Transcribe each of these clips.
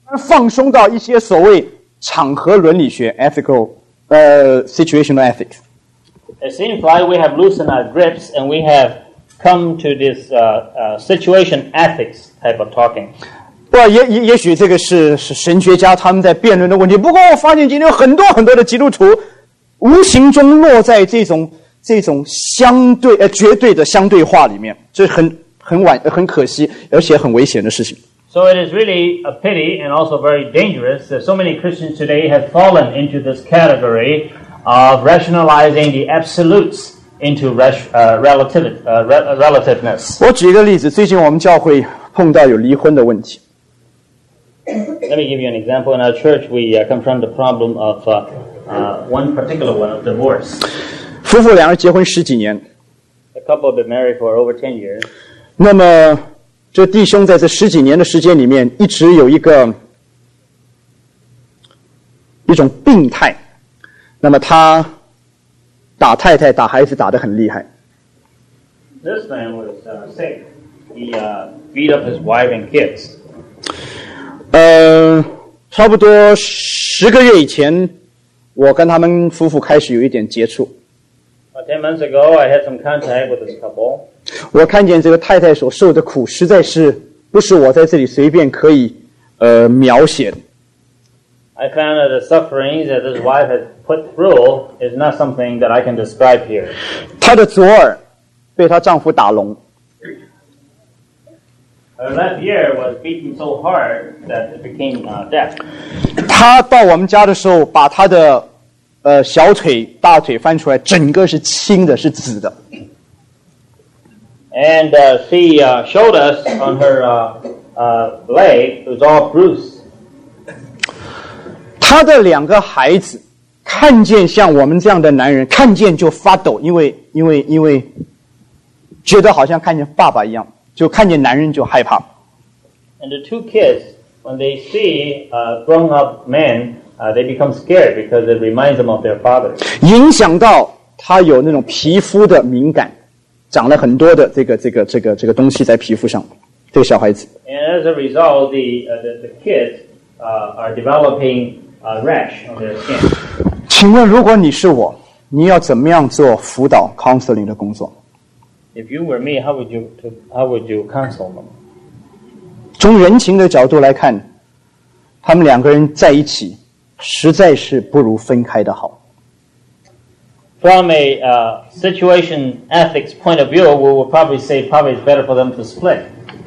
放松到一些所谓场合伦理学 ethical situational ethics. It seems like we have loosened our grips and we have come to this situation ethics type of talking. 不，也许这个是神学家他们在辩论的问题。不过我发现今天有很多很多的基督徒无形中落在这种相对绝对的相对化里面，这很可惜，而且很危险的事情。 So it is really a pity and also very dangerous that so many Christians today have fallen into this category of rationalizing the absolutes into relativeness. 我举一个例子，最近我们教会碰到有离婚的问题。 Let me give you an example. In our church, we confront the problem of one particular one of divorce. 夫妇两人结婚10几年， The couple have been married for over 10 years. 那么这弟兄在这10几年的时间里面，一直有一种病态。那么他打太太、打孩子打得很厉害。 This man was sick. He beat up his wife and kids. 差不多10个月以前，我跟他们夫妇开始有一点接触。 About 10 months ago, I had some contact with this couple. 我看见这个太太所受的苦，实在是不是我在这里随便可以描写的。 I found that the sufferings that this wife has put through is not something that I can describe here. 她的左耳被她丈夫打聋。 Her left ear was beaten so hard that it became deaf. 她到我们家的时候，把她的小腿、大腿翻出来，整个是青的，是紫的。 And she showed us on her leg, it was all bruised. 她的2个孩子看见像我们这样的男人，看见就发抖，因为觉得好像看见爸爸一样，就看见男人就害怕。 And the 2 kids, when they see grown-up men, they become scared because it reminds them of their father. 影响到他有那种皮肤的敏感，长了很多的这个东西在皮肤上。这个小孩子。 And as a result, the kids are developing a rash on their skin. 请问，如果你是我，你要怎么样做辅导 counseling 的工作？ If you were me, how would you counsel them? 从人情的角度来看，他们2个人在一起，实在是不如分开的好。 From a situation ethics point of view, we would probably say it's better for them to split.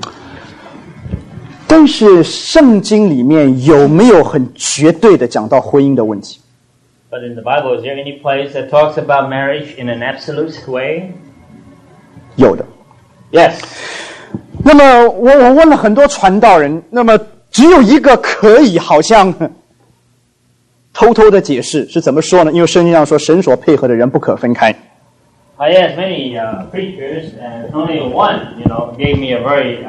但是圣经里面有没有很绝对的讲到婚姻的问题？ But in the Bible, is there any place that talks about marriage in an absolute way? 有的。 Yes. 那么我问了很多传道人，那么只有一个可以好像偷偷的解释，是怎么说呢？因为圣经上说神所配合的人不可分开。 I asked many preachers, and only one, gave me a very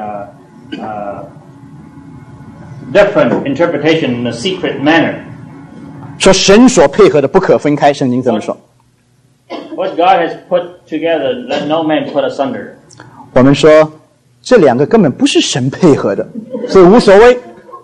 different interpretation in a secret manner. 说神所配合的不可分开，圣经这么说。 What God has put together, let no man put asunder. 我们说这2个根本不是神配合的，所以无所谓。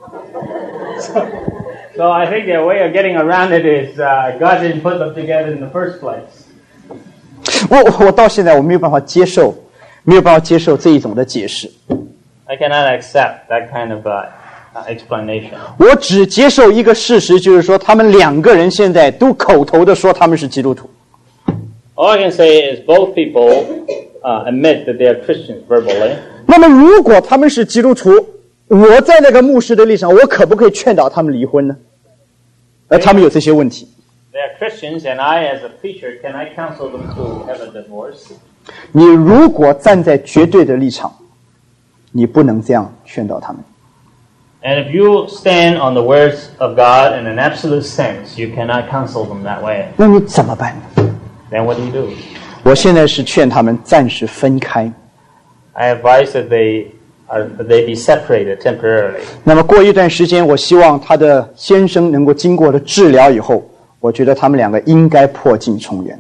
So I think the way of getting around it is God didn't put them together in the first place. 我到现在我没有办法接受这一种的解释。 I cannot accept that kind of explanation. 我只接受一个事实，就是说他们2个人现在都口头的说他们是基督徒。 All I can say is both people admit that they are Christians verbally. 那么如果他们是基督徒，我在那个牧师的立场，我可不可以劝导他们离婚呢？而他们有这些问题。 They are Christians, and I, as a preacher, can I counsel them to have a divorce? 你如果站在绝对的立场，你不能这样劝导他们。 And if you stand on the words of God in an absolute sense, you cannot counsel them that way. 那你怎么办呢？ Then what do you do? 我现在是劝他们暂时分开。 I advise that they be separated temporarily. 那么过一段时间，我希望他的先生能够经过了治疗以后，我觉得他们2个应该破镜重圆。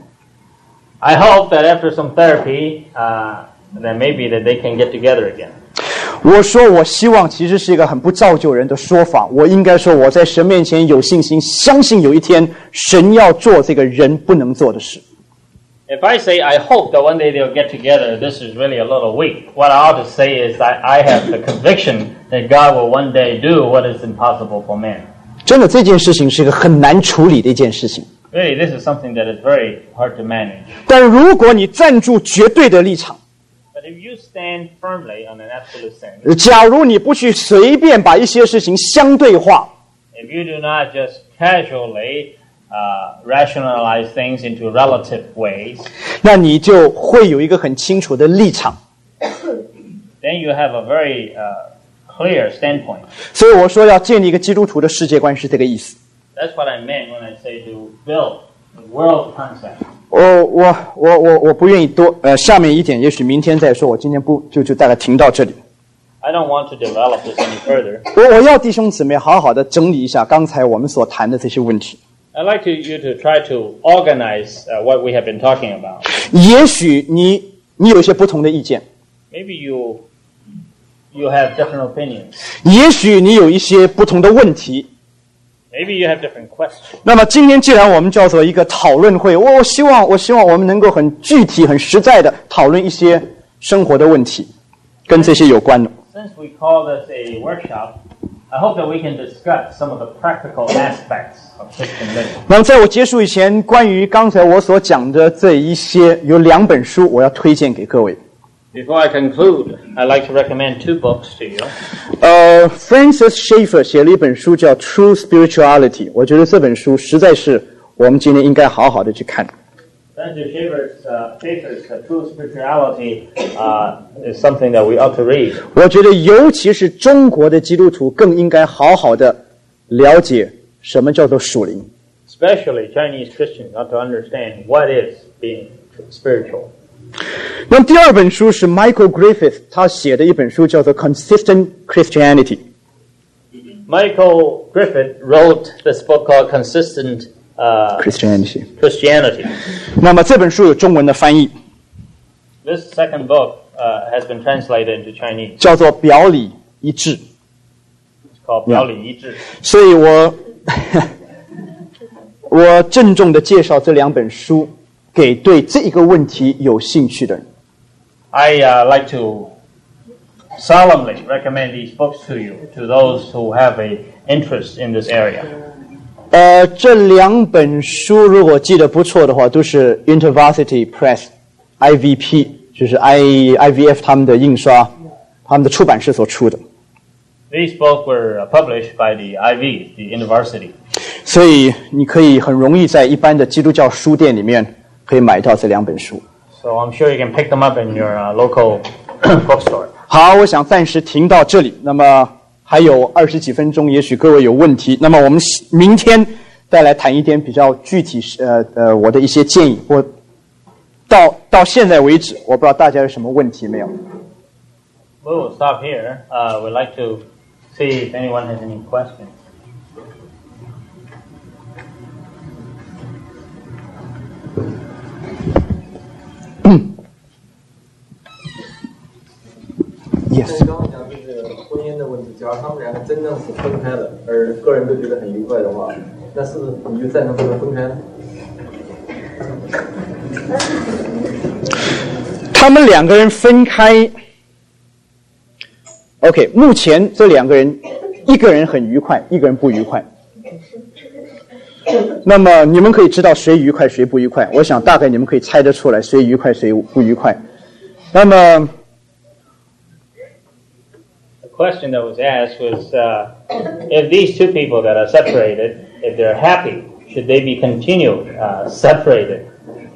I hope that after some therapy, then maybe that they can get together again. 我说我希望其实是一个很不造就人的说法，我应该说我在神面前有信心，相信有一天神要做这个人不能做的事。 If I say I hope that one day they'll get together, this is really a little weak. What I ought to say is that I have the conviction that God will one day do what is impossible for man. 真的，这件事情是一个很难处理的一件事情。 Really, this is something that is very hard to manage. 但如果你站住绝对的立场， But if you stand firmly on an absolute sense, 假如你不去随便把一些事情相对化， if you do not just casually rationalize things into relative ways, 那你就会有一个很清楚的立场。 then you have a very clear standpoint. 所以我说要建立一个基督徒的世界观是这个意思。 That's what I meant when I say to build the world concept. 我不愿意多下面一点也许明天再说，我今天不就大概停到这里。 I don't want to develop this any further. 我要弟兄姊妹好好的整理一下刚才我们所谈的这些问题。 I'd like you to try to organize what we have been talking about. 也许你有一些不同的意见， Maybe you have different opinions. 也许你有一些不同的问题。 Maybe you have different questions. 那么今天既然我们叫做一个讨论会，我希望我们能够很具体、很实在的讨论一些生活的问题，跟这些有关的。 Since we call this a workshop, I hope that we can discuss some of the practical aspects of Christian living. 那么在我结束以前，关于刚才我所讲的这一些，有2本书我要推荐给各位。 Before I conclude, I'd like to recommend 2 books to you. Francis Schaeffer 写了一本书叫《True Spirituality》，我觉得这本书实在是我们今天应该好好的去看。 Francis Schaeffer's True Spirituality is something that we ought to read. 我觉得尤其是中国的基督徒更应该好好的了解什么叫做属灵。 Especially Chinese Christians ought to understand what is being spiritual. 那么第2本书是 Michael Griffith 他写的一本书叫做《Consistent Christianity》。 Michael Griffith wrote this book called Consistent Christianity. 那么这本书有中文的翻译， This second book has been translated into Chinese. 叫做表里一致。 It's called 表里一致。 所以我郑重的介绍这2本书给对这一个问题有兴趣的人。 I like to solemnly recommend these books to you, to those who have an interest in this area. 这2本书如果记得不错的话，都是 InterVarsity Press IVP， 就是 IVF 他们的印刷，他们的出版社所出的。 These books were published by the IV, the university. 所以你可以很容易在一般的基督教书店里面可以买到这2本书。 So I'm sure you can pick them up in your local bookstore. 好，我想暂时停到这里。那么还有20几分钟，也许各位有问题。那么我们明天再来谈一点比较具体我的一些建议。我到现在为止，我不知道大家有什么问题没有。 We will stop here. We'd like to see if anyone has any questions. Yes. 刚刚讲这个婚姻的问题，假如他们两个真正是分开的，而个人都觉得很愉快的话，那是不是你就赞成他们分开呢？ 他们2个人分开 ，OK， 目前这2个人，一个人很愉快，一个人不愉快。那么你们可以知道谁愉快谁不愉快，我想大概你们可以猜得出来谁愉快谁不愉快。那么 The question that was asked was, if these 2 people that are separated, if they're happy, should they be continued separated?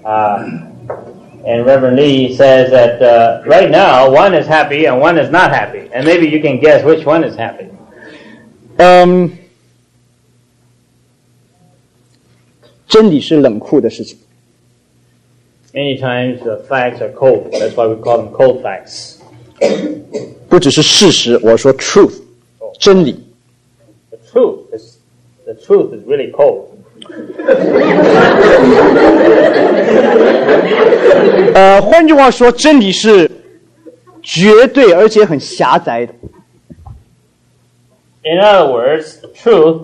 And Reverend Lee says that right now, one is happy and one is not happy. And maybe you can guess which one is happy. 真理是冷酷的事情。 Many times the facts are cold. That's why we call them cold facts. 不只是事实，我说 truth， 真理。 The truth is really cold. 换句话说，真理是绝对而且很狭窄的。 In other words, truth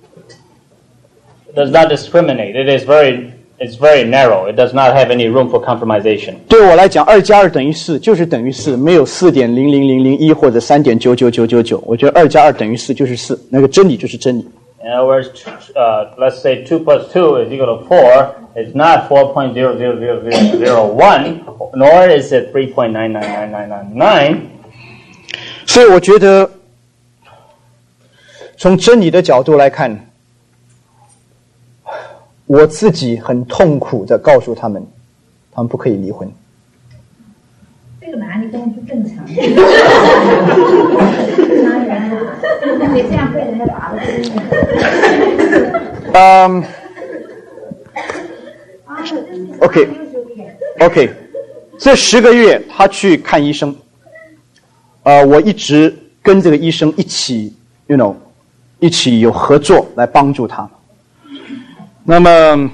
does not discriminate. It's very narrow. It does not have any room for compromisation. 对我来讲，2+2等于4，就是等于4，没有4.00001或者3.99999。我觉得2+2等于4就是4，那个真理就是真理。 In other words, let's say 2 plus 2 is equal to 4. It's not 4.00001, nor is it 3.999999. 所以我觉得，从真理的角度来看，我自己很痛苦的告诉他们不可以离婚。 这个哪里根本不正常？得这样被人家打了。 OK， 这10个月他去看医生，我一直跟这个医生一起有合作来帮助他。那么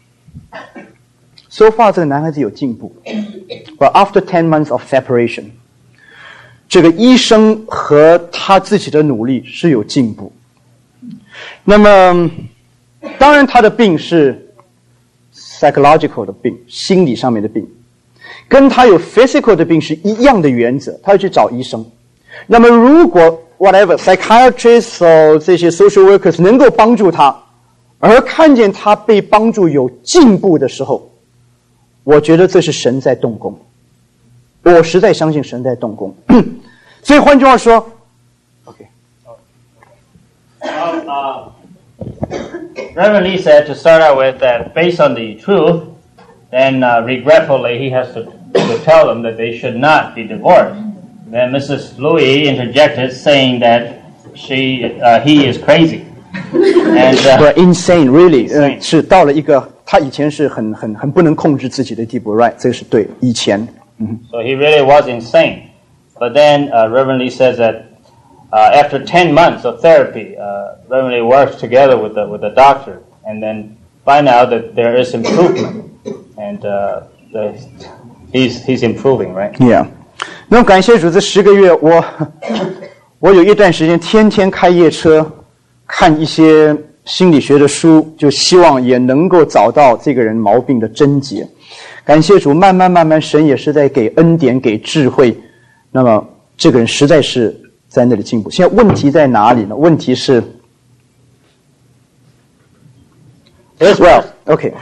so far 这个男孩子有进步 ，but after 10 months of separation， 这个医生和他自己的努力是有进步。那么当然他的病是 psychological 的病，心理上面的病，跟他有 physical 的病是一样的原则，他要去找医生。那么如果 whatever psychiatrists 或这些 social workers 能够帮助他，而看见他被帮助有进步的时候，我觉得这是神在动工，我实在相信神在动工。所以换句话说 ，OK。 Reverend Lee said to start out with that based on the truth, then regretfully he has to tell them that they should not be divorced. Then Mrs. Louis interjected saying that he is crazy. And insane, really. 是到了一个他以前是很不能控制自己的地步 ，right？ 这个是对的。以前 ，So he really was insane. But then Reverend Lee says that after 10 months of therapy, Reverend Lee works together with the doctor, and then find out that there is improvement, and he's improving, right? Yeah. 那么感谢主，这10个月我有一段时间天天开夜车，看一些心理学的书，就希望也能够找到这个人毛病的症结。感谢主，慢慢，神也是在给恩典、给智慧。那么这个人实在是在那里进步。现在问题在哪里呢？问题是 ，well, okay.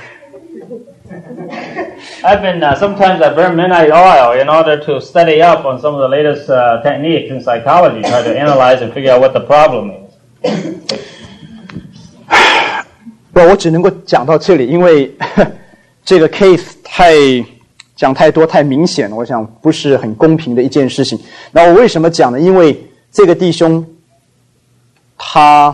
Sometimes I burn midnight oil in order to study up on some of the latest techniques in psychology, try to analyze and figure out what the problem is. 我只能够讲到这里，因为这个 case 讲太多太明显了，我想不是很公平的一件事情。那我为什么讲呢？因为这个弟兄他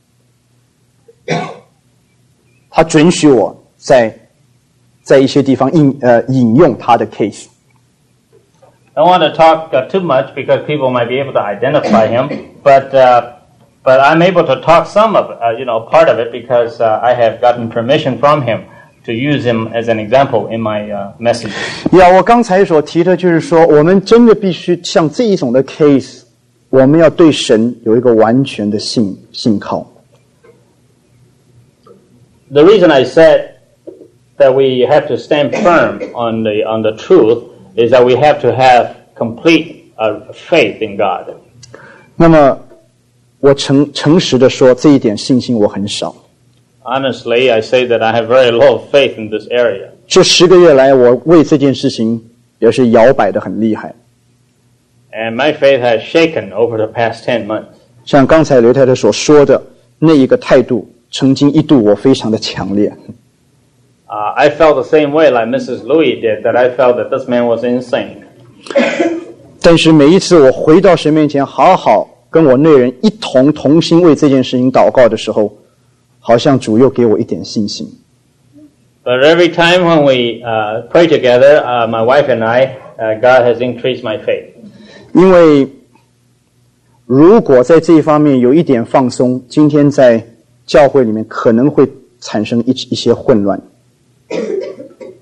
准许我在一些地方引用他的 case。 I don't want to talk too much because people might be able to identify him, but I'm able to talk some of it, part of it, because I have gotten permission from him to use him as an example in my message. 我刚才所提的就是说，我们真的必须像这一种的 case， 我们要对神有一个完全的信靠。 The reason I said that we have to stand firm on the truth is that we have to have complete faith in God. 那么我诚实的说，这一点信心我很少。 Honestly, I say that I have very low faith in this area. 这10个月来，我为这件事情也是摇摆得很厉害。 And my faith has shaken over the past 10 months. 像刚才刘太太所说的那一个态度，曾经一度我非常的强烈。 I felt the same way like Mrs. Louis did, that I felt that this man was insane. 但是每一次我回到神面前，好好跟我内人同心为这件事情祷告的时候，好像主又给我一点信心。 But every time when we pray together, my wife and I, God has increased my faith. 因为如果在这一方面有一点放松，今天在教会里面可能会产生一些混乱。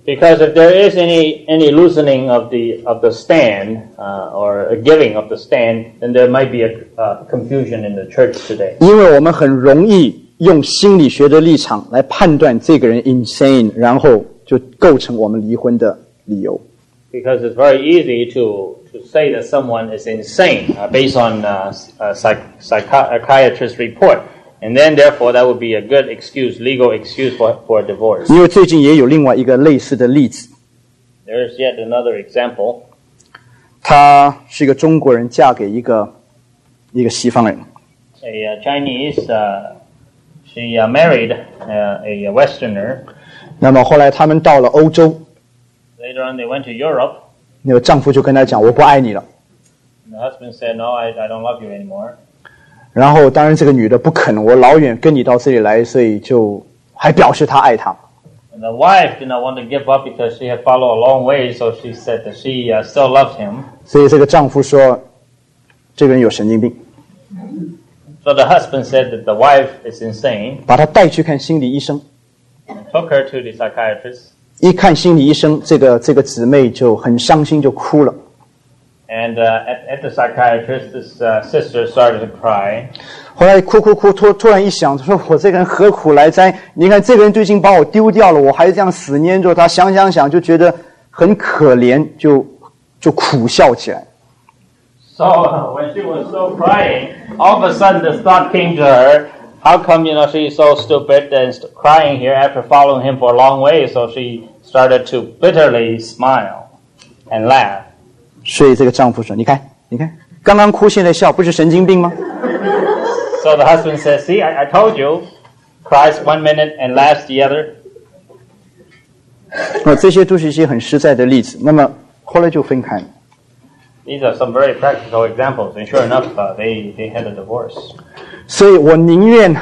Because if there is any loosening of the stand or a giving of the stand, then there might be a confusion in the church today. 因为我们很容易用心理学的立场来判断这个人 insane， 然后就构成我们离婚的理由。 Because it's very easy to say that someone is insane based on a psychiatrist's report. And then, therefore, that would be a good excuse, legal excuse for a divorce. 因为最近也有另外一个类似的例子， There's yet another example. 她是一个中国人，嫁给一个西方人。 A Chinese, she married a Westerner. 那么后来他们到了欧洲， Later on, they went to Europe. 那个丈夫就跟她讲：“我不爱你了。” The husband said, "No, I don't love you anymore." 然后当然这个女的不肯，我老远跟你到这里来，所以就还表示她爱他。 And the wife did not want to give up because she had followed a long way, so she said that she still loved him. 所以这个丈夫说，这个人有神经病， So the husband said that the wife is insane. 把她带去看心理医生。 Took her to the psychiatrist. 一看心理医生，这个姊妹就很伤心，就哭了。 And at the psychiatrist, this sister started to cry. 后来哭，突然一想，说我这个人何苦来哉？你看这个人最近把我丢掉了，我还这样死黏着他，想，就觉得很可怜，就苦笑起来。 So when she was so crying, all of a sudden this thought came to her. How come, she's so stupid and crying here after following him for a long way? So she started to bitterly smile and laugh. 所以这个丈夫说：“你看，刚刚哭现在笑，不是神经病吗？” So the husband says, "See, I told you, cries 1 minute and laughs the other." 这些都是一些很实在的例子。那么后来就分开了。 These are some very practical examples, and sure enough, they had a divorce. 所以我宁愿，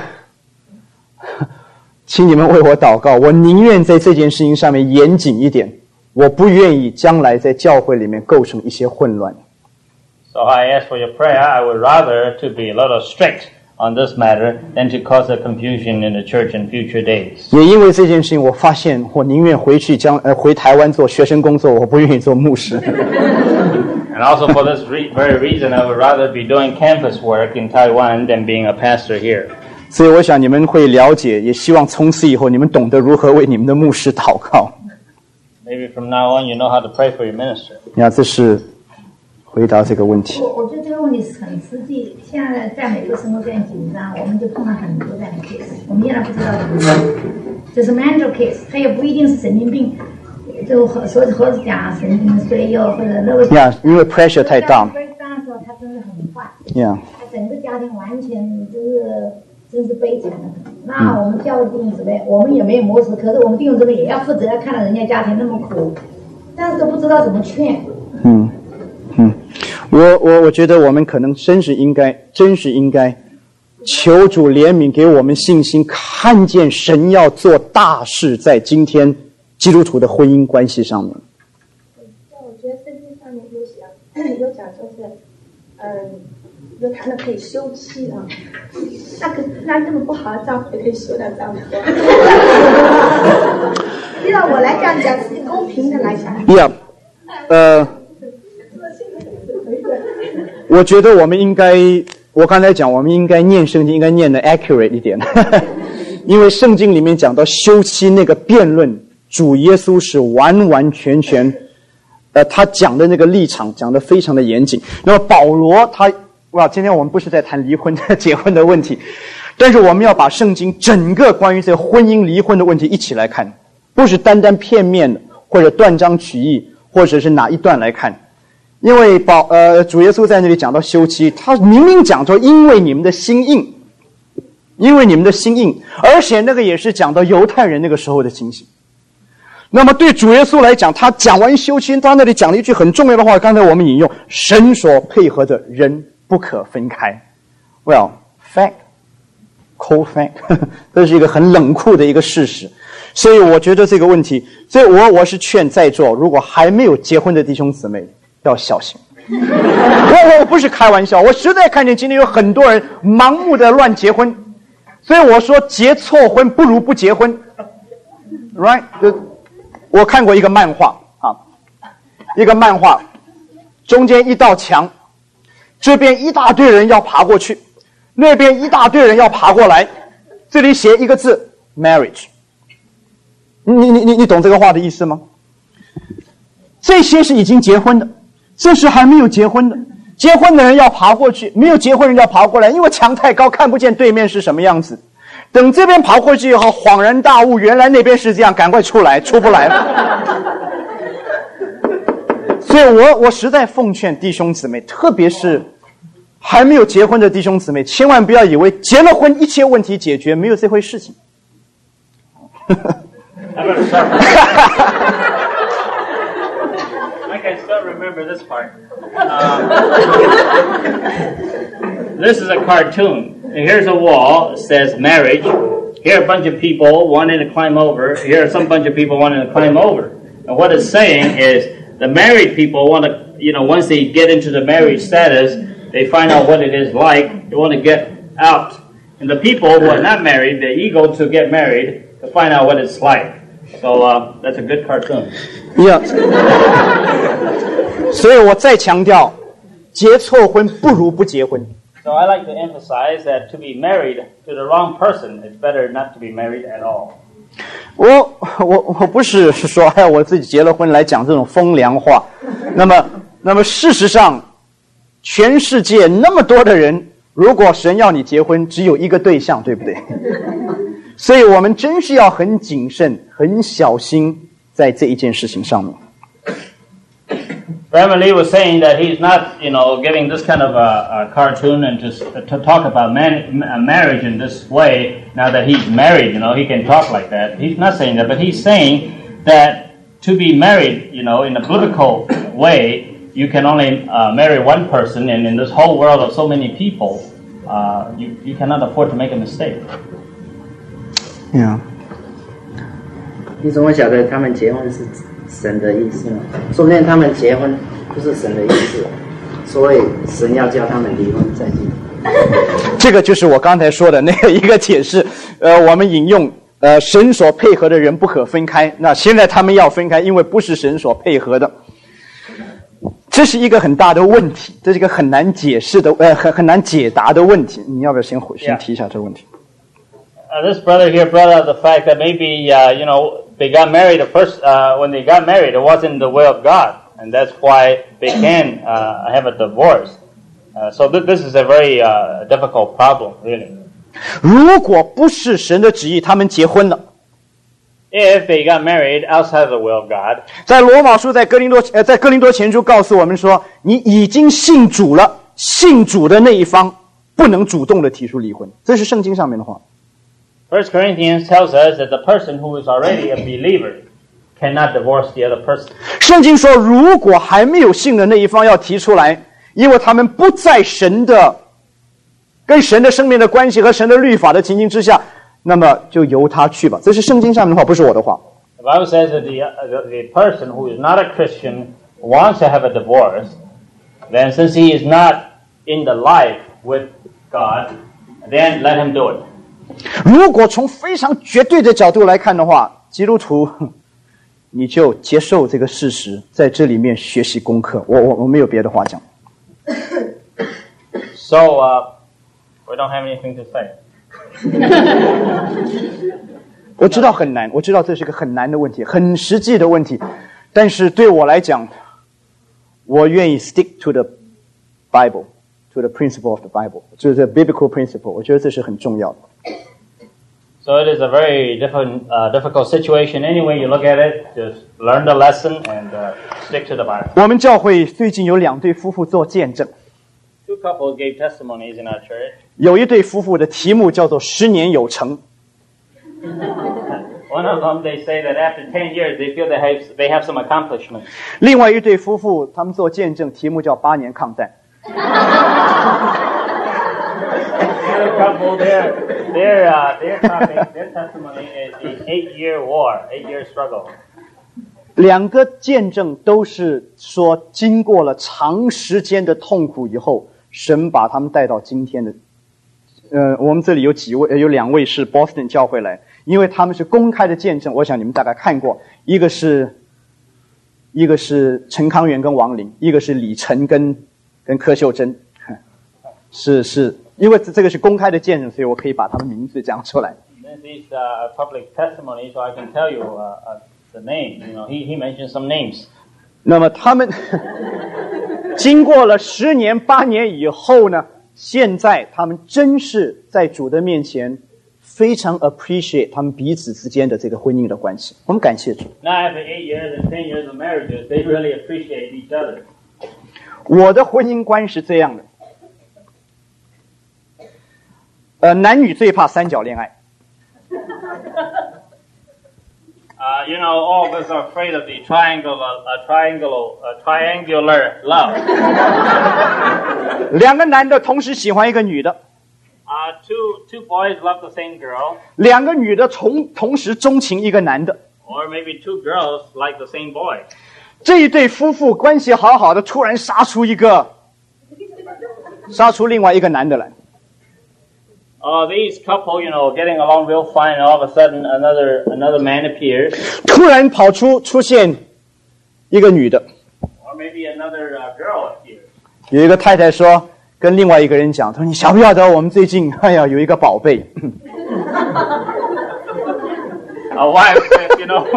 请你们为我祷告，我宁愿在这件事情上面严谨一点。我不愿意将来在教会里面构成一些混乱。 So I ask for your prayer. I would rather to be a little strict on this matter than to cause a confusion in the church in future days. 也因为这件事情，我发现我宁愿回台湾做学生工作，我不愿意做牧师。 And also for this very reason, I would rather be doing campus work in Taiwan than being a pastor here. 所以我想你们会了解，也希望从此以后你们懂得如何为你们的牧师祷告。 Maybe from now on, you know how to pray for your minister. 这是回答这个问题。 我觉得这个问题是很实际。现在在美国生活非常紧张，我们就碰到很多这样的 case， 我们现在不知道怎么办。这是 mental case， 它也不一定是神经病，就或者讲神经衰弱或者那个。 因为 pressure 太大。 breakdown 的时候，他真的很坏。 他整个家庭完全真是悲惨的。那我们教会弟兄姊妹，我们也没有模式，可是我们弟兄姊妹也要负责，看到人家家庭那么苦，但是都不知道怎么劝。 我觉得我们可能真是应该求主怜悯，给我们信心，看见神要做大事在今天基督徒的婚姻关系上面。 我觉得圣经上面有讲说是，有谈的可以休妻啊，那这么不好的丈夫也可以休掉丈夫。依照我来这样讲是公平的来讲。 我觉得我们应该，我刚才讲，我们应该念圣经，应该念的 accurate 一点，因为圣经里面讲到休妻那个辩论，主耶稣是完完全全，他讲的那个立场讲得非常的严谨。那么保罗今天我们不是在谈离婚结婚的问题，但是我们要把圣经整个关于这个婚姻离婚的问题一起来看，不是单单片面的或者断章取义，或者是哪一段来看。因为主耶稣在那里讲到休妻，他明明讲说因为你们的心硬，而且那个也是讲到犹太人那个时候的情形。那么对主耶稣来讲，他讲完休妻，他那里讲了一句很重要的话，刚才我们引用，神所配合的人不可分开。Well, cold fact 这是一个很冷酷的一个事实。所以我觉得这个问题，所以我是劝在座如果还没有结婚的弟兄姊妹要小心。我不是开玩笑，我实在看见今天有很多人盲目的乱结婚，所以我说结错婚不如不结婚 ，right？ 我看过一个漫画啊，一个漫画，中间一道墙，这边一大堆人要爬过去，那边一大堆人要爬过来，这里写一个字 marriage。你懂这个话的意思吗？这些是已经结婚的，这是还没有结婚的。结婚的人要爬过去，没有结婚人要爬过来，因为墙太高，看不见对面是什么样子。等这边爬过去以后，恍然大悟，原来那边是这样，赶快出来，出不来了。所以我实在奉劝弟兄姊妹，特别是还没有结婚的弟兄姊妹，千万不要以为结了婚一切问题解决，没有这回事情。 I can still remember this part. This is a cartoon. Here's a wall. It says marriage. Here are a bunch of people wanting to climb over. Here are some bunch of people wanting to climb over. And what it's saying is the married people want to, once they get into the marriage status, they find out what it is like. They want to get out. And the people who are not married, they're eager to get married to find out what it's like. So that's a good cartoon. Yeah. 所以我再强调，结错婚不如不结婚。 So I like to emphasize that to be married to the wrong person, it's better not to be married at all. 我不是说我自己结了婚来讲这种风凉话。那么事实上，全世界那么多的人，如果神要你结婚，只有一个对象，对不对？所以我们真是要很谨慎、很小心在这一件事情上面。 Reverend Lee was saying that he's not, giving this kind of a cartoon and to talk about marriage in this way. Now that he's married, he can talk like that. He's not saying that, but he's saying that to be married, in a biblical way, you can only marry one person, and in this whole world of so many people, you cannot afford to make a mistake. Yeah. 你怎么晓得他们结婚是神的意思呢？说不定他们结婚不是神的意思，所以神要叫他们离婚再结。 这个就是我刚才说的那个一个解释。我们引用神所配合的人不可分开。那现在他们要分开，因为不是神所配合的。这是一个很大的问题，这是一个很难解释的很难解答的问题。你要不要先提一下这个问题？ This brother here brought up the fact that maybe, they got married first, when they got married, it wasn't the will of God. And that's why they can have a divorce. So this is a very difficult problem, really. 如果不是神的旨意，他们结婚了。 If they got married outside the will of God. 在罗马书在哥林多前书告诉我们说，你已经信主了，信主的那一方不能主动的提出离婚。这是圣经上面的话。 1 Corinthians tells us that the person who is already a believer cannot divorce the other person. 圣经说，如果还没有信的那一方要提出来，因为他们不在跟神的生命的关系和神的律法的情形之下，那么就由他去吧。这是圣经上面的话，不是我的话。 The Bible says that the person who is not a Christian wants to have a divorce, then since he is not in the life with God, then let him do it. 如果从非常绝对的角度来看的话，基督徒，你就接受这个事实，在这里面学习功课。我没有别的话讲。 So we don't have anything to say. 我知道很难，我知道这是个很难的问题，很实际的问题，但是对我来讲，我愿意 stick to the Bible, to the principle of the Bible, 就是 biblical principle。我觉得这是很重要的。 So it is a very difficult situation. Any way you look at it, just learn the lesson and stick to the Bible. 我们教会最近有2对夫妇做见证。 Two couples gave testimonies in our church. 有一对夫妇的题目叫做10年有成。 One of them, they say that after 10 years, they feel they have some accomplishments. 另外一对夫妇他们做见证，题目叫8年抗战。 The other couple, their testimony is the 8-year war, 8-year struggle. 2个见证都是说，经过了长时间的痛苦以后，神把他们带到今天的我们这里有2位是 Boston 教会来，因为他们是公开的见证，我想你们大概看过，一个是陈康元跟王林，一个是李晨跟柯秀珍，是因为这个是公开的见证，所以我可以把他们名字讲出来。 These public testimonies, so I can tell you the name. You know, he mentioned some names. 那么他们经过了10年8年以后呢，现在他们真是在主的面前非常 appreciate 他们彼此之间的这个婚姻的关系。我们感谢主。 Now after 8 years and 10 years of marriages, they really appreciate each other. 我的婚姻观是这样的，男女最怕三角恋爱。 You know, all of us are afraid of the triangular love. 2个男的同时喜欢一个女的。 Two boys love the same girl. 2个女的同时钟情一个男的。 Or maybe 2 girls like the same boy. 这一对夫妇关系好好的，突然杀出另外一个男的来。 These couple, you know, getting along real fine, and all of a sudden another man appears. 突然出现一个女的。 Or maybe another girl appears. 有一个太太说，跟另外一个人讲，她说：“你晓不晓得我们最近有一个宝贝。” A wife says, you know.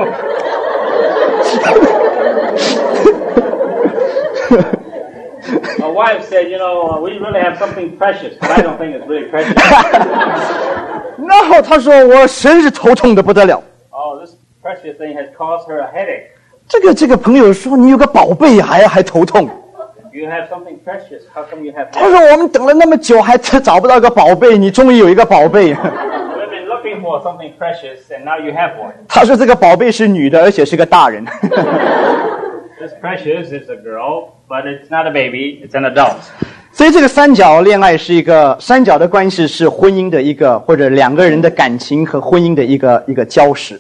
My wife said, you know, we really have something precious, but I don't think it's really precious. 然后他说我真是头痛的不得了。 This precious thing has caused her a headache. 这个朋友说你有个宝贝还头痛。 You have something precious. How come you have? 他说我们等了那么久还找不到个宝贝，你终于有一个宝贝。 We've been looking for something precious, and now you have one. 他说这个宝贝是女的，而且是个大人。 This precious is a girl, but it's not a baby, it's an adult. 所以这个三角恋爱是三角的关系是婚姻的或者2个人的感情和婚姻的一个礁石。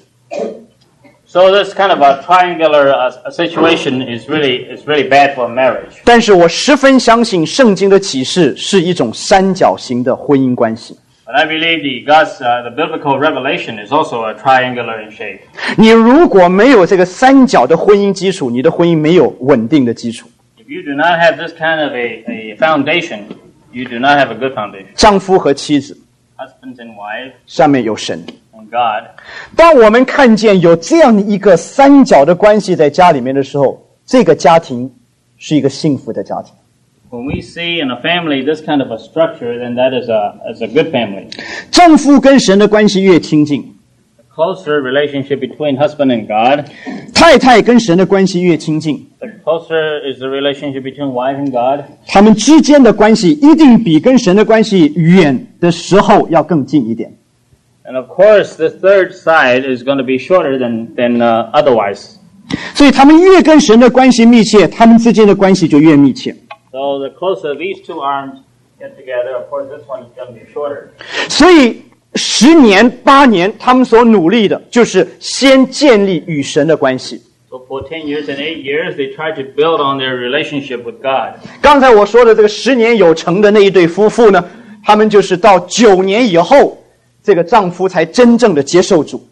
So this kind of a triangular situation is really bad for marriage. 但是我十分相信圣经的启示是一种三角形的婚姻关系。 But I believe the biblical revelation is also a triangular in shape. 你如果没有这个三角的婚姻基础，你的婚姻没有稳定的基础。 If you do not have this kind of a foundation, you do not have a good foundation. 丈夫和妻子 Husbands and wives 上面有神。 and God. 当我们看见有这样的一个三角的关系在家里面的时候，这个家庭是一个幸福的家庭。 When we see in a family this kind of a structure, then that is a good family. 丈夫跟神的关系越亲近， A closer relationship between husband and God. 太太跟神的关系越亲近， The closer is the relationship between wife and God. 他们之间的关系一定比跟神的关系远的时候要更近一点。 And of course, the third side is going to be shorter than otherwise. 所以他们越跟神的关系密切，他们之间的关系就越密切。 So the closer these 2 arms get together, of course, this one is going to be shorter. 所以10年8年，他们所努力的就是先建立与神的关系。 So for 10 years and 8 years, they try to build on their relationship with God. 刚才我说的这个10年有成的那一对夫妇呢，他们就是到9年以后，这个丈夫才真正的接受主。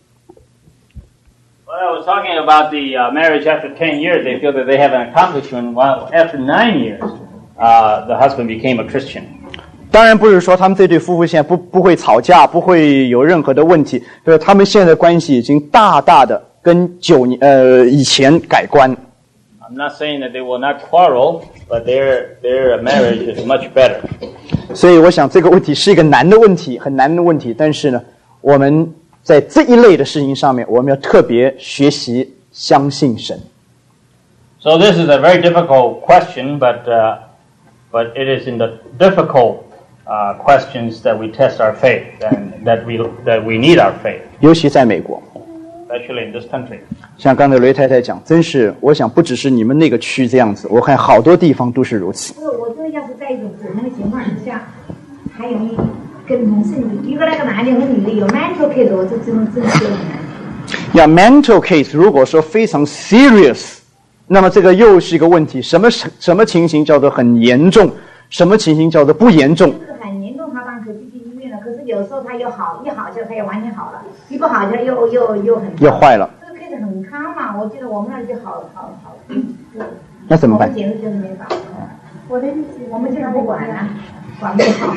Well, I was talking about the marriage after 10 years. They feel that they have an accomplishment. While after 9 years, the husband became a Christian. 当然不是说他们这对夫妇现在不会吵架，不会有任何的问题，就是他们现在的关系已经大大的跟以前改观。 I'm not saying that they will not quarrel, but their marriage is much better. 所以我想这个问题是一个难的问题，很难的问题。但是呢，我们在这一类的事情上面，我们要特别学习相信神。 So this is a very difficult question, but it is in the difficult questions that we test our faith and that we need our faith. 尤其在美国。 Especially in this country. 像刚才雷太太讲，真是我想不只是你们那个区这样子，我看好多地方都是如此。 我这要是在一种普通的情况之下，还容易跟同事如果那个男的和女的有 mental case， 我这种真的很难。 mental case 如果说非常 serious， 那么这个又是一个问题，什么情形叫做很严重，什么情形叫做不严重？ 很严重，他当时就去医院了， 有时候他又好，一好就他又完全好了，一不好就又很又坏了。 这个 case 很康嘛，我记得我们那就好。 那怎么办？ 我们简直就是没法。 我的意思， 我们现在不管了，管不好。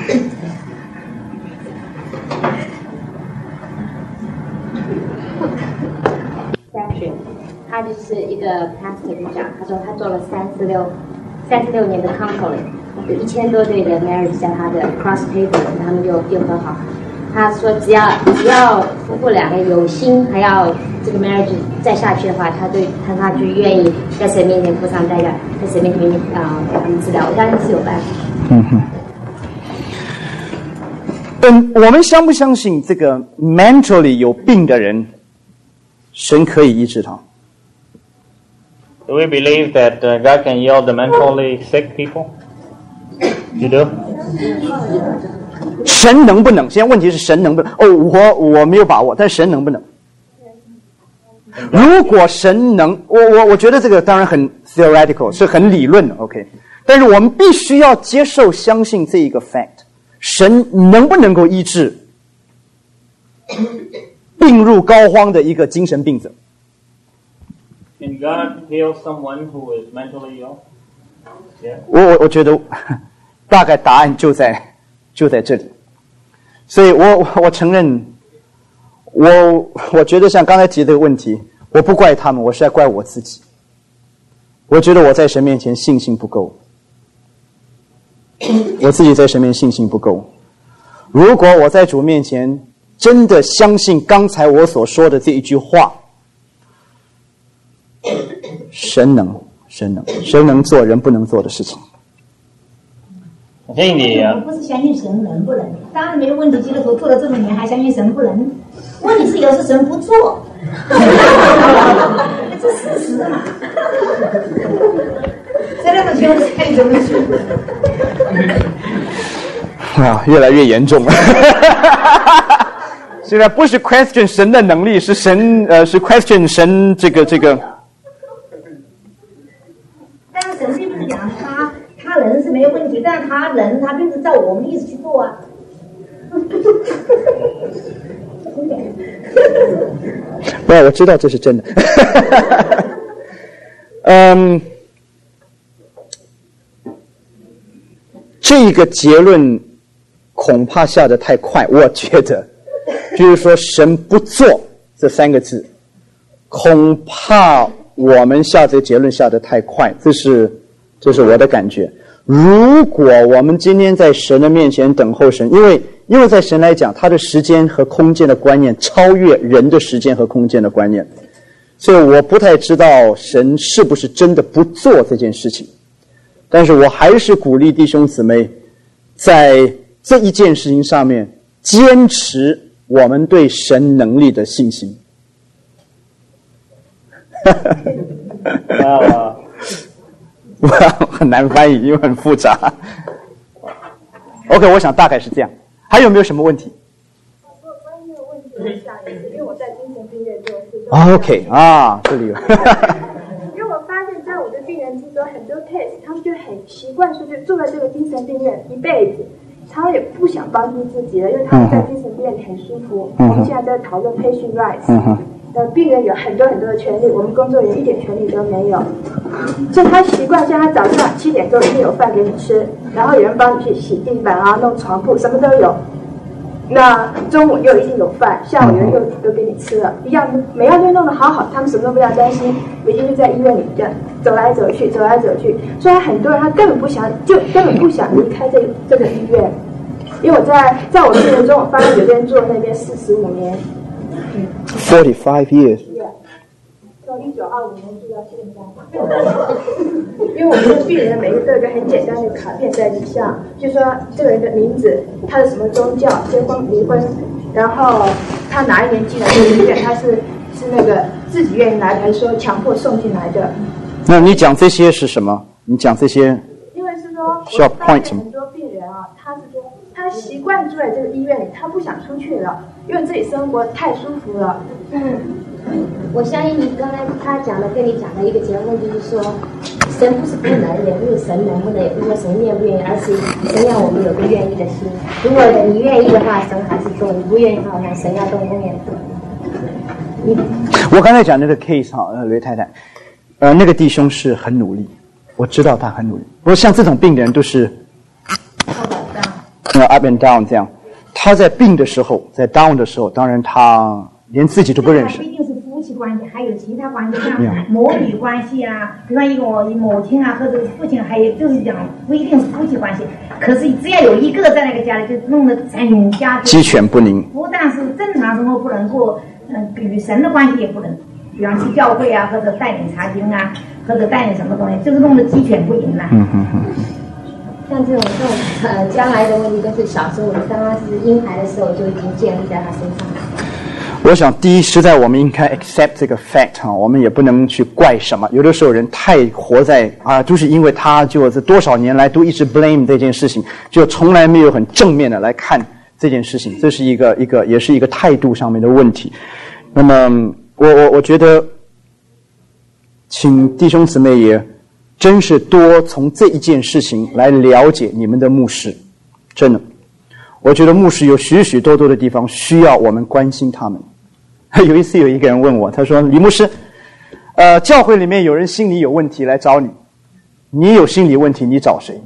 他就是一个 pastor 就讲，他说他做了36年的 counseling， 有1000多对的 marriage 在他的 cross table， 他们又和好。他说只要夫妇两个有心，还要这个 marriage 再下去的话，他就愿意在神面前付上代价，在神面前给他们治疗。我相信是有办法。 我们相不相信这个 mentally 有病的人，神可以医治他？ Do we believe that God can heal the mentally sick people? You do? 神能不能？现在问题是神能不能？我没有把握，但神能不能？如果神能，我觉得这个当然很 theoretical， 是很理论的 ，OK。但是我们必须要接受、相信这一个 fact， 神能不能够医治病入膏肓的一个精神病者？ Can God heal someone who is mentally ill? Yeah. 我觉得大概答案就在这里，所以我承认，我觉得像刚才提的这个问题，我不怪他们，我是在怪我自己。我觉得我在神面前信心不够，我自己在神面前信心不够。如果我在主面前真的相信刚才我所说的这一句话，神能做人不能做的事情。 我们不是相信神能不能，当然没有问题。基督徒做了这么年，还相信神不能？问题是有时神不做，这事实嘛。这那么凶，再怎么凶？ 越来越严重了。现在不是 question 神的能力，是是 question 神这个。 但是神并不是讲他人是没有问题，但是他并不是照我们的意思去做啊。 不，我知道这是真的。这个结论恐怕下得太快，我觉得，就是说神不做这3个字，恐怕我们下这个结论下得太快，这是我的感觉。如果我们今天在神的面前等候神，因为在神来讲，他的时间和空间的观念超越人的时间和空间的观念，所以我不太知道神是不是真的不做这件事情。但是我还是鼓励弟兄姊妹在这一件事情上面坚持我们对神能力的信心。很难翻译，因为很复杂。OK， 我想大概是这样。还有没有什么问题？ 关于这个问题，我想也是，因为我在精神病院做事。 OK 这里有。 因为我发现，在我的病人之中，很多 case 他们就很习惯说，就住在这个精神病院一辈子，他们也不想帮助自己了，因为他们在精神病院里很舒服。我们现在在讨论 patient rights。病人有很多很多的权利，我们工作人员一点权利都没有。所以他习惯，像他早上7点钟一定有饭给你吃，然后有人帮你去洗地板啊、弄床铺，什么都有。那中午又一定有饭，下午有人又都给你吃了，一样每样都弄得好好，他们什么都不要担心。每天就在医院里这样走来走去。所以很多人他根本不想离开这个医院。因为我在我病人中，我发现有的人住那边45年。 45 years。 从1925年住到现在。因为我们的病人每个都有一个很简单的卡片在底下，就说这个人的名字、他的什么宗教、结婚离婚，然后他哪一年进来这个医院，他是那个自己愿意来，还是说强迫送进来的？ 那你讲这些是什么？你讲这些？ 因为是说， 需要 point 很多病人啊，他是说他习惯住在这个医院里，他不想出去了，因为自己生活太舒服了。 我相信你刚才他讲的跟你讲的一个结论就是说， 神不是不能，也不是神能不能，也不是说神愿不愿意，而是神让我们有个愿意的心。如果你愿意的话，神还是动；你不愿意的话，那神要动工也不动。 我刚才讲那个 case 哈，雷太太，那个弟兄是很努力，我知道他很努力。不过像这种病的人都是 up and down 这样。他在病的时候，在 down 的时候，当然他连自己都不认识。 不一定是夫妻关系，还有其他关系，像母女关系啊，比方一个母亲啊，或者父亲，还有就是讲不一定是夫妻关系。可是只要有一个在那个家里，就弄得全家鸡犬不宁。 不但是正常生活不能过，与神的关系也不能，比方去教会啊，或者带领查经啊，或者带领什么东西，就是弄得鸡犬不宁了。 像这种将来的问题都是小时候，刚刚是婴孩的时候就已经建立在他身上。 我想第一，实在我们应该 accept 这个 fact 哈，我们也不能去怪什么。有的时候人太活在就是因为他就是多少年来都一直 blame 这件事情，就从来没有很正面的来看这件事情，这是一个也是一个态度上面的问题。那么我觉得，请弟兄姊妹也真是多从这一件事情来了解你们的牧师，真的，我觉得牧师有许许多多的地方需要我们关心他们。有一次有一个人问我，他说：“李牧师，教会里面有人心理有问题来找你，你有心理问题，你找谁？”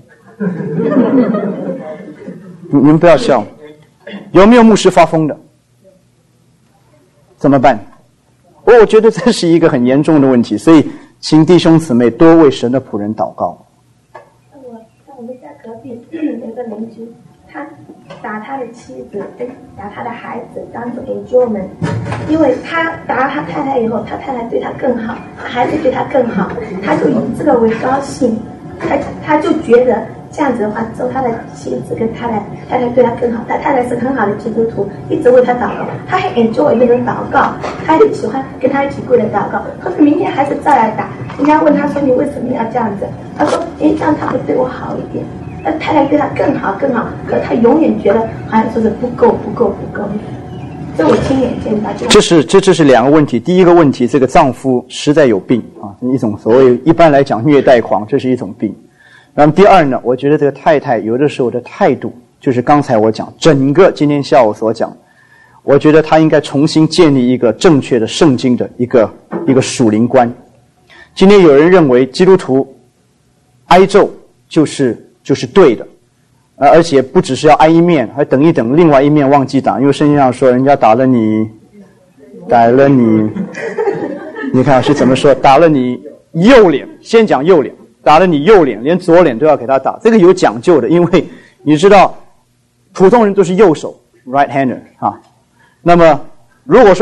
你们不要笑，有没有牧师发疯的？怎么办？我觉得这是一个很严重的问题，所以请弟兄姊妹多为神的僕人祷告。 我们家隔壁有个邻居，他打他的妻子，打他的孩子，当做 enjoyment， 因为他打了他太太以后，他太太对他更好，孩子对他更好，他就以这个为高兴，他就觉得这样子的话，之后他的妻子跟太太对他更好，他太太是很好的基督徒，一直为他祷告，他还 enjoy 那种祷告，他也喜欢跟他一起跪着祷告。可是明天还是照样打，人家问他说你为什么要这样子？他说这样他会对我好一点。那太太对他更好，可他永远觉得好像说是不够。这我亲眼见到。 这是两个问题。第一个问题，这个丈夫实在有病啊，一种所谓一般来讲虐待狂，这是一种病。那么第二呢，我觉得这个太太有的时候的态度，就是刚才我讲整个今天下午所讲，我觉得她应该重新建立一个正确的圣经的一个属灵观。今天有人认为基督徒挨咒就是对的，而且不只是要挨一面，还等一等，另外一面忘记打，因为圣经上说人家打了你，你看是怎么说？打了你右脸，先讲右脸，打了你右脸，连左脸都要给他打，这个有讲究的，因为你知道普通人都是右手 right hander 啊。那么如果说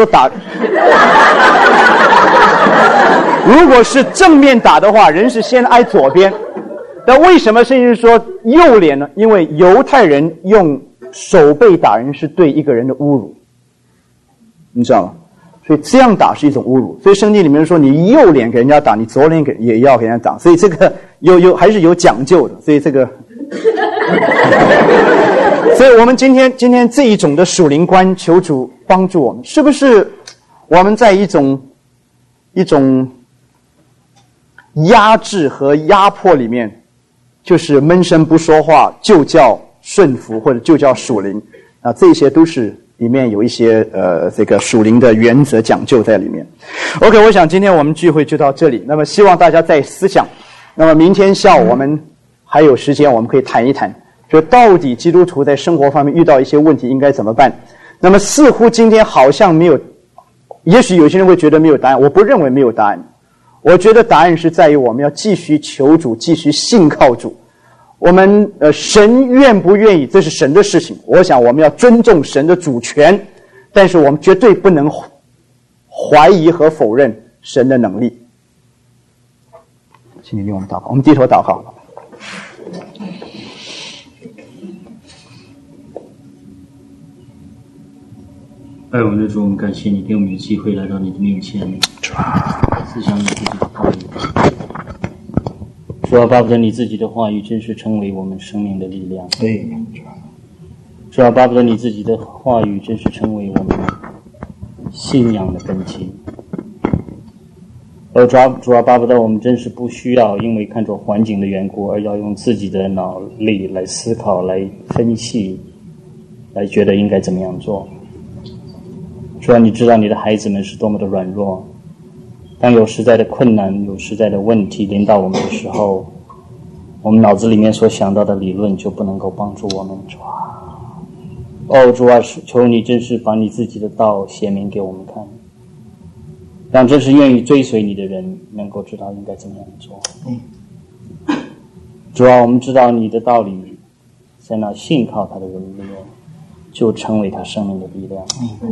如果是正面打的话，人是先挨左边。但为什么圣经说右脸呢？因为犹太人用手背打人是对一个人的侮辱，你知道吗？所以这样打是一种侮辱。所以圣经里面说你右脸给人家打，你左脸也要给人家打。所以这个还是有讲究的。所以这个，所以我们今天这一种的属灵观，求主帮助我们，是不是我们在一种压制和压迫里面？就是闷声不说话就叫顺服，或者就叫属灵啊，这些都是里面有一些这个属灵的原则讲究在里面。OK， 我想今天我们聚会就到这里。那么希望大家在思想，那么明天下午我们还有时间，我们可以谈一谈，就到底基督徒在生活方面遇到一些问题应该怎么办。那么似乎今天好像没有，也许有些人会觉得没有答案，我不认为没有答案。我觉得答案是在于我们要继续求主，继续信靠主。我们神愿不愿意，这是神的事情。我想我们要尊重神的主权，但是我们绝对不能怀疑和否认神的能力。请你为我们祷告，我们低头祷告。 爱我们的主，我们感谢你给我们有机会来到你的面前，思想你自己的话语。主啊，巴不得你自己的话语真是成为我们生命的力量。 对， 主啊，巴不得你自己的话语真是成为我们信仰的根基。 主啊，巴不得我们真是不需要因为看着环境的缘故而要用自己的脑力来思考、来分析、来觉得应该怎么样做。主啊，你知道你的孩子们是多么的软弱，当有实在的困难、有实在的问题临到我们的时候，我们脑子里面所想到的理论就不能够帮助我们。主啊，主啊，求你真是把你自己的道显明给我们看，让真是愿意追随你的人能够知道应该怎么样做。主啊，我们知道你的道理，在那信靠他的人里面，就成为他生命的力量。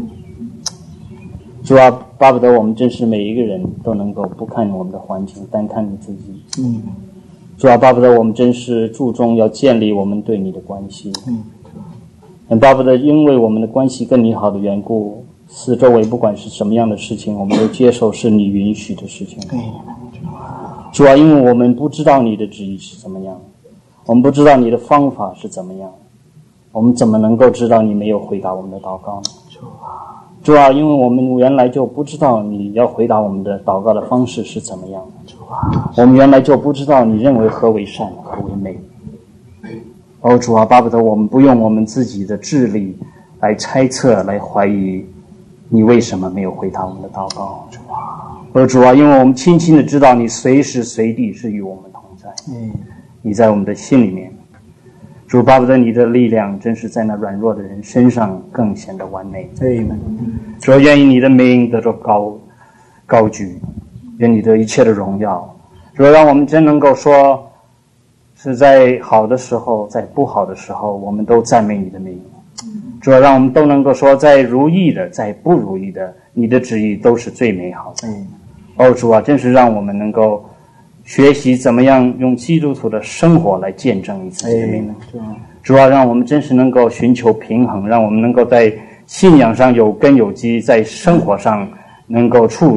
主啊，巴不得我们真是每一个人都能够不看我们的环境，单看你自己。主啊，巴不得我们真是注重要建立我们对你的关系。巴不得因为我们的关系跟你好的缘故，四周围不管是什么样的事情，我们都接受是你允许的事情。主啊，因为我们不知道你的旨意是怎么样，我们不知道你的方法是怎么样，我们怎么能够知道你没有回答我们的祷告呢？主啊，因为我们原来就不知道你要回答我们的祷告的方式是怎么样的。我们原来就不知道你认为何为善，何为美。主啊，巴不得我们不用我们自己的智力来猜测、来怀疑你为什么没有回答我们的祷告。主啊，因为我们清清的知道你随时随地是与我们同在。你在我们的心里面。主，巴不得你的力量真是在那软弱的人身上更显得完美。主，愿意你的名得着高举，愿你的一切的荣耀。主，让我们真能够说，是在好的时候，在不好的时候，我们都赞美你的名。主，让我们都能够说，在如意的，在不如意的，你的旨意都是最美好的。主啊，真是让我们能够学习怎么样用基督徒的生活来见证你自己的名。主啊，让我们真是能够寻求平衡，让我们能够在信仰上有根有基，在生活上能够处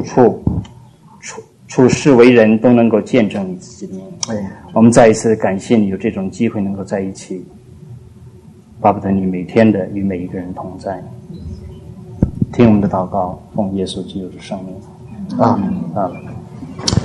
事为人都能够见证你自己的名。我们再一次感谢你有这种机会能够在一起，巴不得你每天的与每一个人同在。听我们的祷告，奉耶稣基督的圣名，阿门。